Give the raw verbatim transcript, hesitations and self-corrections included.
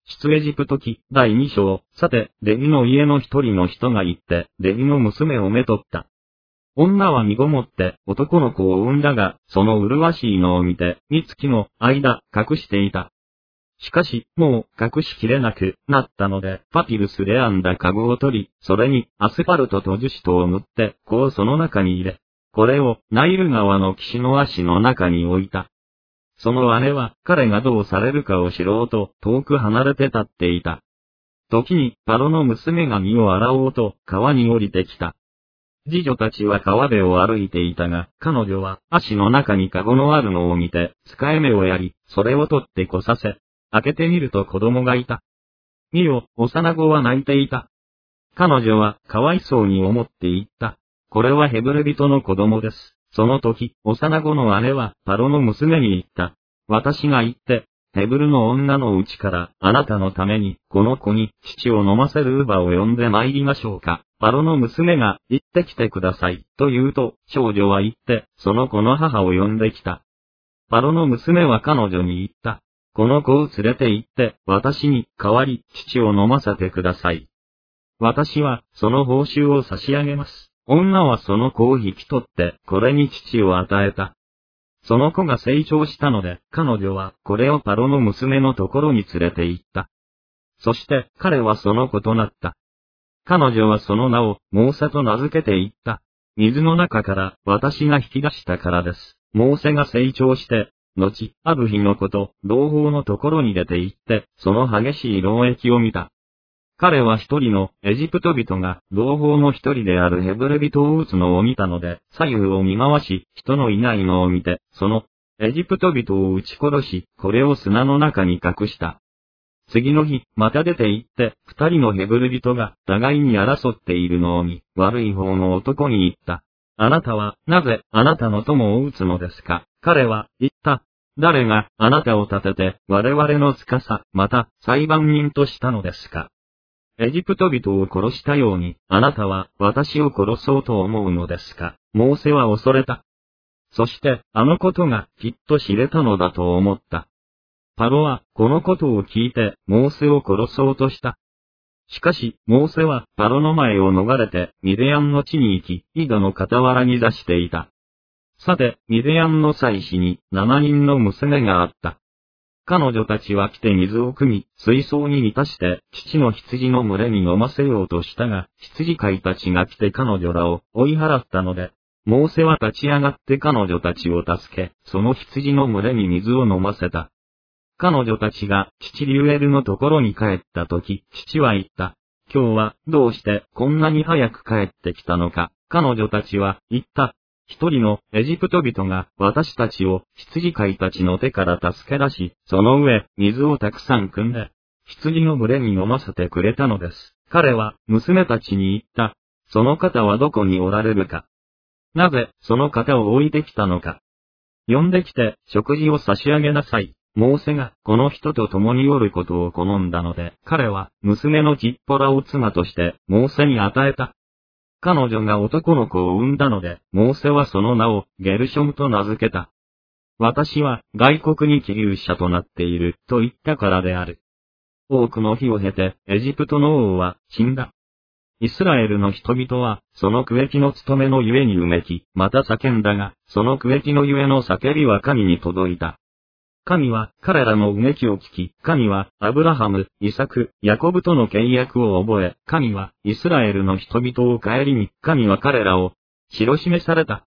出エジプト記だいに章。さて、レビの家の一人の人が行って、レビの娘をめとった。女は身ごもって男の子を産んだが、その麗しいのを見て、三月の間、隠していた。しかし、もう隠しきれなくなったので、パピルスで編んだ籠を取り、それにアスファルトと樹脂を塗って、こうその中に入れ、これをナイル川の岸の足の中に置いた。その姉は彼がどうされるかを知ろうと遠く離れて立っていた。時にパロの娘が身を洗おうと川に降りてきた。次女たちは川辺を歩いていたが、彼女は足の中に籠のあるのを見て、使い目をやり、それを取ってこさせ、開けてみると子供がいた。見よ、幼子は泣いていた。彼女はかわいそうに思って言った。これはヘブル人の子供です。その時、幼子の姉はパロの娘に言った。私が言って、ヘブルの女のうちからあなたのためにこの子に乳を飲ませる乳母を呼んで参りましょうか。パロの娘が行ってきてくださいと言うと、少女は言ってその子の母を呼んできた。パロの娘は彼女に言った。この子を連れて行って私に代わり乳を飲ませてください。私はその報酬を差し上げます。女はその子を引き取ってこれに乳を与えた。その子が成長したので、彼女はこれをパロの娘のところに連れて行った。そして彼はその子となった。彼女はその名をモーセと名付けて言った。水の中から私が引き出したからです。モーセが成長して、後、ある日のこと、同胞のところに出て行って、その激しい労役を見た。彼は一人のエジプト人が同胞の一人であるヘブル人を撃つのを見たので、左右を見回し、人のいないのを見て、そのエジプト人を撃ち殺し、これを砂の中に隠した。次の日、また出て行って、二人のヘブル人が互いに争っているのを見、悪い方の男に言った。あなたは、なぜ、あなたの友を撃つのですか。彼は、言った。誰が、あなたを立てて、我々の司、また、裁判人としたのですか。エジプト人を殺したように、あなたは、私を殺そうと思うのですか。モーセは恐れた。そして、あのことが、きっと知れたのだと思った。パロは、このことを聞いて、モーセを殺そうとした。しかし、モーセは、パロの前を逃れて、ミディアンの地に行き、井戸の傍らに座していた。さて、ミディアンの妻子に、七人の娘があった。彼女たちは来て水を汲み、水槽に満たして、父の羊の群れに飲ませようとしたが、羊飼いたちが来て彼女らを追い払ったので、モーセは立ち上がって彼女たちを助け、その羊の群れに水を飲ませた。彼女たちが父リュエルのところに帰ったとき、父は言った。今日はどうしてこんなに早く帰ってきたのか。彼女たちは言った。一人のエジプト人が私たちを羊飼いたちの手から助け出し、その上、水をたくさん汲んで、羊の群れに飲ませてくれたのです。彼は娘たちに言った。その方はどこにおられるか。なぜその方を置いてきたのか。呼んできて食事を差し上げなさい。モーセがこの人と共におることを好んだので、彼は娘のチッポラを妻としてモーセに与えた。彼女が男の子を産んだので、モーセはその名をゲルショムと名付けた。私は外国に寄留者となっていると言ったからである。多くの日を経てエジプトの王は死んだ。イスラエルの人々はその区域の務めのゆえにうめき、また叫んだが、その区域のゆえの叫びは神に届いた。神は彼らのうめきを聞き、神はアブラハム、イサク、ヤコブとの契約を覚え、神はイスラエルの人々を顧み、神は彼らを知らしめされた。